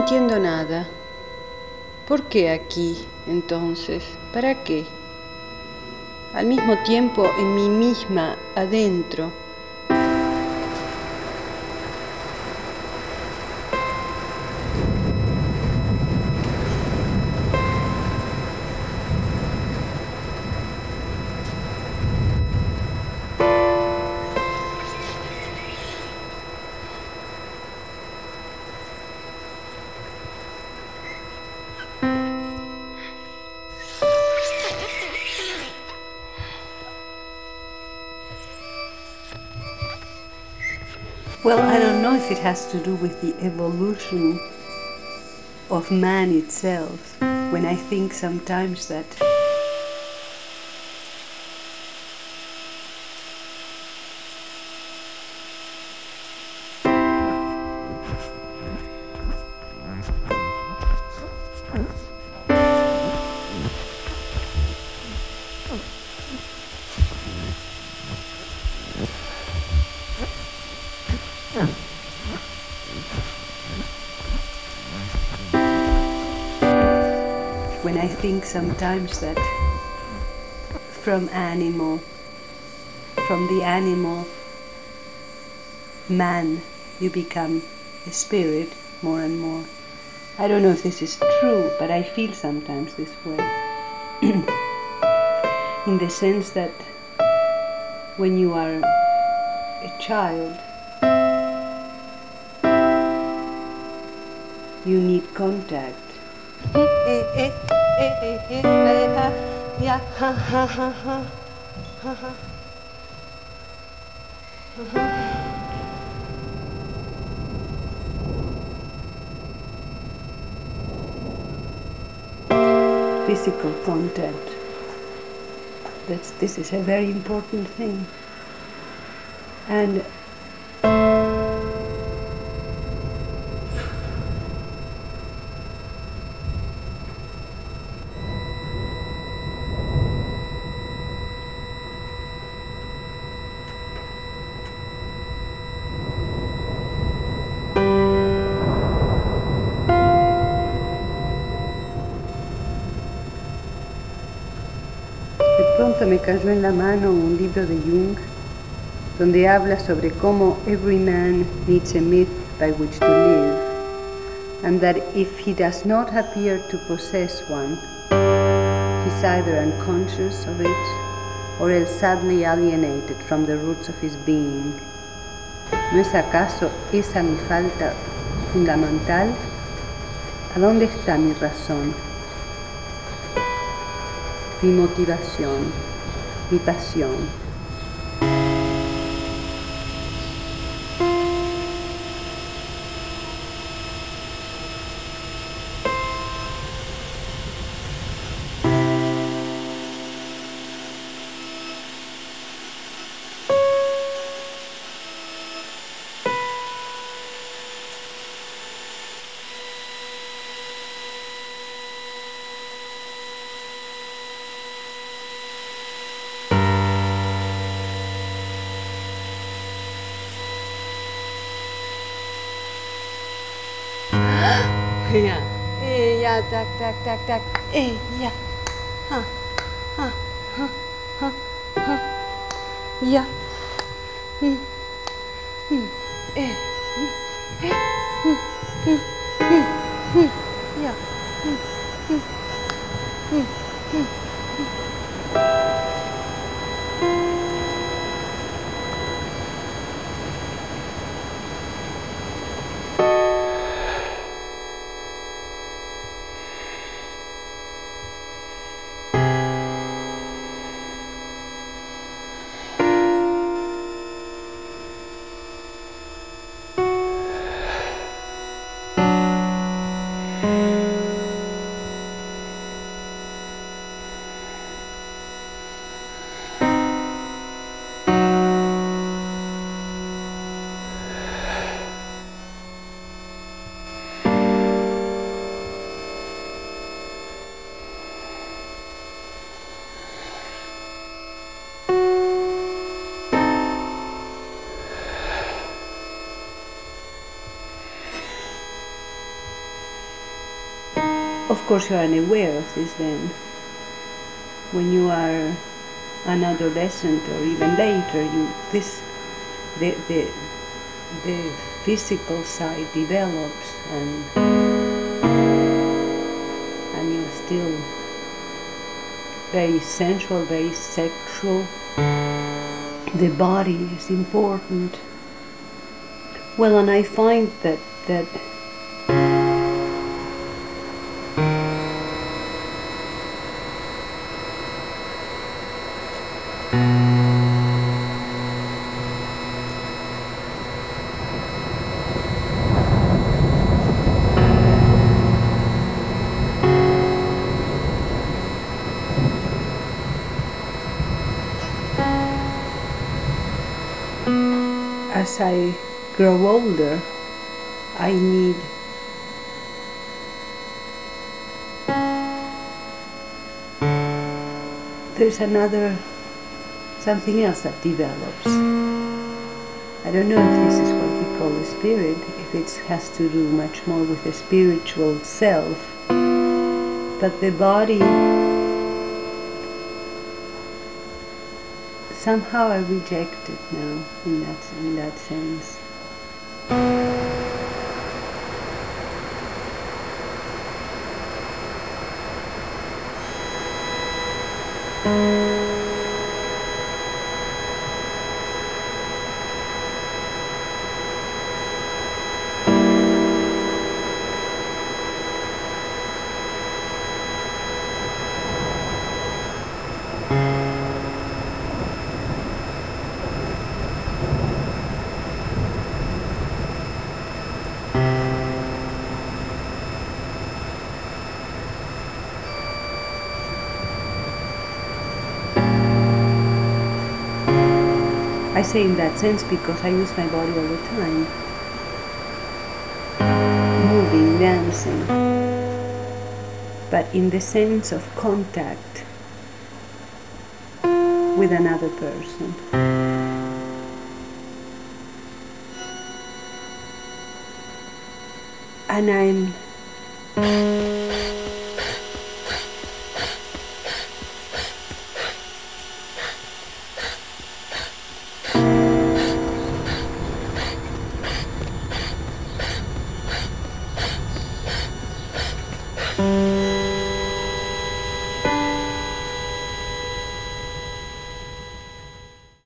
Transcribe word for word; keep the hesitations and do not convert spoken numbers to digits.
entiendo nada. ¿Por qué aquí, entonces? ¿Para qué? Al mismo tiempo, en mí misma, adentro. Well, I don't know if it has to do with the evolution of man itself. When I think sometimes that when I think sometimes that from animal, from the animal man, you become a spirit more and more. I don't know if this is true, but I feel sometimes this way. In the sense that when you are a child, you need contact. Physical contact. That's, this is a very important thing. And de pronto me cayó en la mano un libro de Jung donde habla sobre cómo every man needs a myth by which to live, and that if he does not appear to possess one, he's either unconscious of it or else sadly alienated from the roots of his being. ¿No es acaso esa mi falta fundamental? ¿A dónde está mi razón? Mi motivación, mi pasión. Ya, eh, ya, tac, tac, tac, tac, eh, ya, ha, ha, ha, ha, ha, ya, mm, mm, eh, mm, eh, mm, mm, mm, mm, ya, mm, mm, mm, mm, mm. Of course, you are unaware of this then. When you are an adolescent or even later, you this the the the physical side develops, and and you're still very sensual, very sexual. The body is important. Well, and I find that that as I grow older, I need there's another something else that develops. I don't know if this is what we call the spirit, if it has to do much more with the spiritual self, but the body, somehow I reject it now in that, in that sense. I say in that sense because I use my body all the time, moving, dancing, but in the sense of contact with another person. And I'm